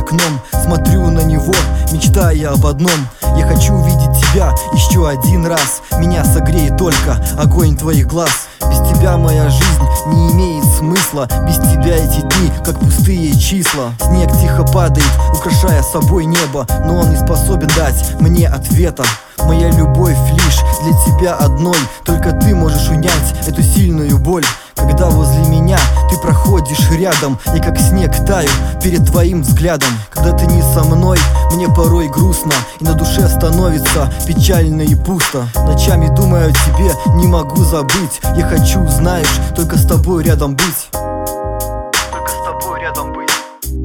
окном, смотрю на него, мечтая об одном. Я хочу увидеть тебя еще один раз. Меня согреет только огонь твоих глаз. Без тебя моя жизнь не имеет смысла. Без тебя эти дни, как пустые числа. Снег тихо падает, украшая собой небо, но он не способен дать мне ответа. Моя любовь лишь для тебя одной. Только ты можешь унять эту сильную боль. Когда возле меня ты проходишь рядом, я как снег таю перед твоим взглядом. Когда ты не со мной, мне порой грустно, и на душе становится печально и пусто. Ночами думаю о тебе, не могу забыть. Я хочу, знаешь, только с тобой рядом быть. Только с тобой рядом быть.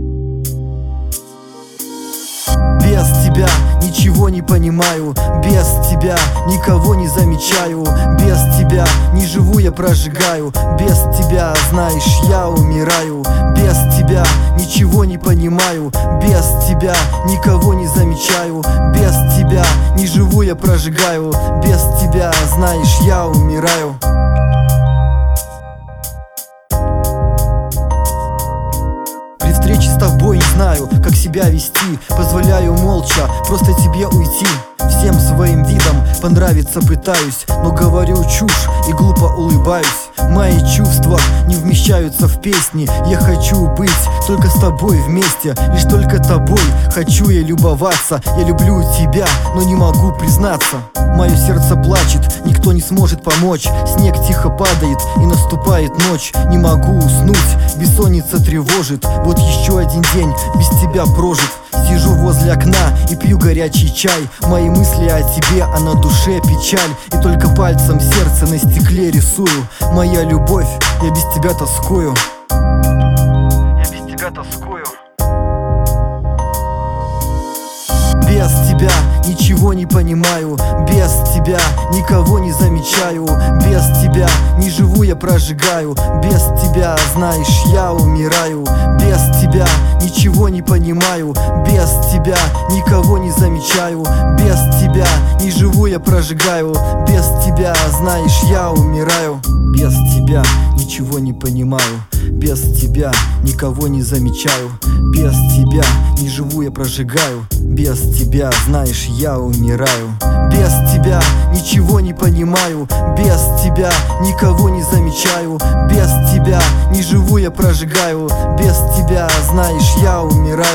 Без тебя ничего не понимаю, без тебя никого не замечаю. Без тебя не живу, я прожигаю. Без тебя, знаешь, я умираю. Без тебя ничего не понимаю, без тебя никого не замечаю. Без тебя не живу, я прожигаю. Без тебя, знаешь, я умираю. При встрече с тобой не знаю, как себя вести. Позволяю молча просто тебе уйти. Всем своим видом понравиться пытаюсь, но говорю чушь и глупо улыбаюсь. Мои чувства не вмещаются в песни. Я хочу быть только с тобой вместе. Лишь только тобой хочу я любоваться. Я люблю тебя, но не могу признаться. Мое сердце плачет, никто не сможет помочь. Снег тихо падает и наступает ночь. Не могу уснуть, бессонница тревожит. Вот еще один день без тебя прожит. Сижу возле окна и пью горячий чай. Мои мысли о тебе, а на душе печаль. И только пальцем сердце на стекле рисую. Моя любовь, я без тебя тоскую. Я без тебя тоскую. Без тебя ничего не понимаю, без тебя никого не замечаю. Без тебя не живу, я прожигаю. Без тебя, знаешь, я умираю. Без тебя ничего не понимаю, без тебя никого не замечаю. Без тебя не живу, я прожигаю. Без тебя, знаешь, я умираю. Без тебя ничего не понимаю, без тебя никого не замечаю. Без тебя не живу, я прожигаю. Без тебя, знаешь, я умираю. Без тебя ничего не понимаю, без тебя никого не замечаю. Без тебя не живу, я прожигаю. Без тебя, знаешь, я умираю.